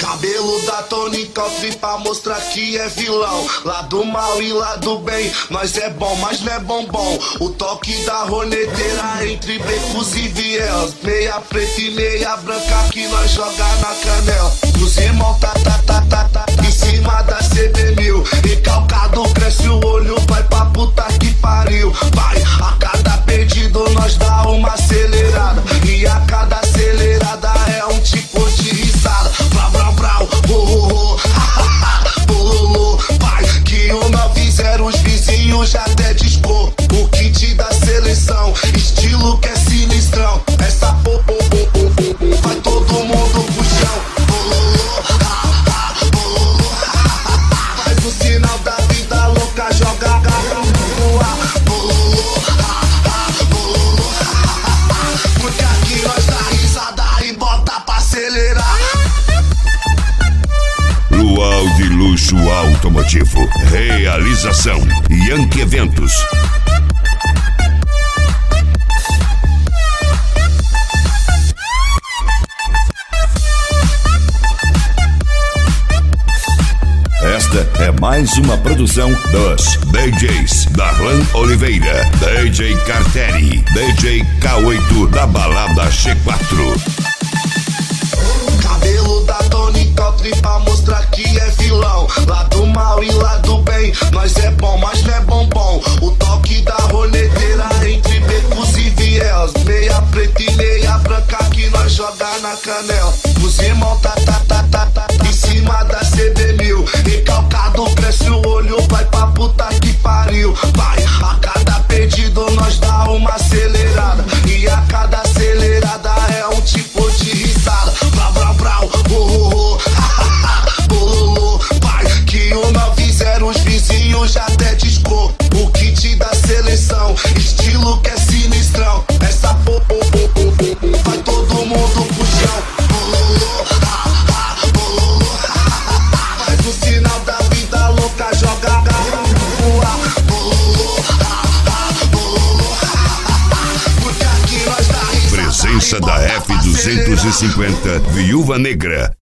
Cabelo da Tony Country pra mostrar que é vilão. Lá do mal e lá do bem, nós é bom, mas não é bombom. O toque da roneteira entre becos e vielas. Meia preta e meia branca que nós joga na canela. Os irmãos tá em cima da CB1000. Recalcado cresce o olho, vai pra puta que pariu. Vai, a cada pedido nós dá uma acelerada. E a cada acelerada é um tipo de risada. Brau, brau, brau, oh, oh, oh, ha, ha, ha, bololô. Vai, que o 90 os vizinhos já até dispor. O kit da seleção, estilo que é sinistrão. Essa vai todo mundo pro chão. Bololô, ha, ha, bololô, ha, ha, ha. Faz o sinal da vida louca, joga a garra no ar. Bololô, ha, ha, bololô, ha, ha, ha. Porque aqui nós dá risada e bota pra acelerar. Luau de Luxo Automotivo. Realização Yankee Eventos. Esta é mais uma produção dos DJs Darlan Oliveira, DJ Carteri, DJ K8 da Balada G4. Cabelo da Tony Country pra mostrar que é vilão. Lá do mal e lá do bem, nós é bom, mas não é bombom. O toque da roneteira entre becos e vielas. Meia preta e meia branca que nós joga na canela. Os irmãos tá em cima da CB1000. Recalcado cresce o olho, vai pra puta que pariu. Vai, a cada pedido nós dá uma acelerada. E a cada acelerada é um tipo de risada. Brau, brau, brau, oh, oh, oh, ha, ha, ha, bololô. Vai, que o 90 os vizinhos já até discou. O kit da seleção, estilo que é sinistrão. Essa vai todo mundo pro chão. Bololô, ha, ha, bololô, ha, ha, ha. Faz o sinal da vida louca, joga a garra no ar. Bololô, ha, ha, bololô, ha, ha, ha. Porque aqui nós dá risada. Presença da F250 Viúva Negra.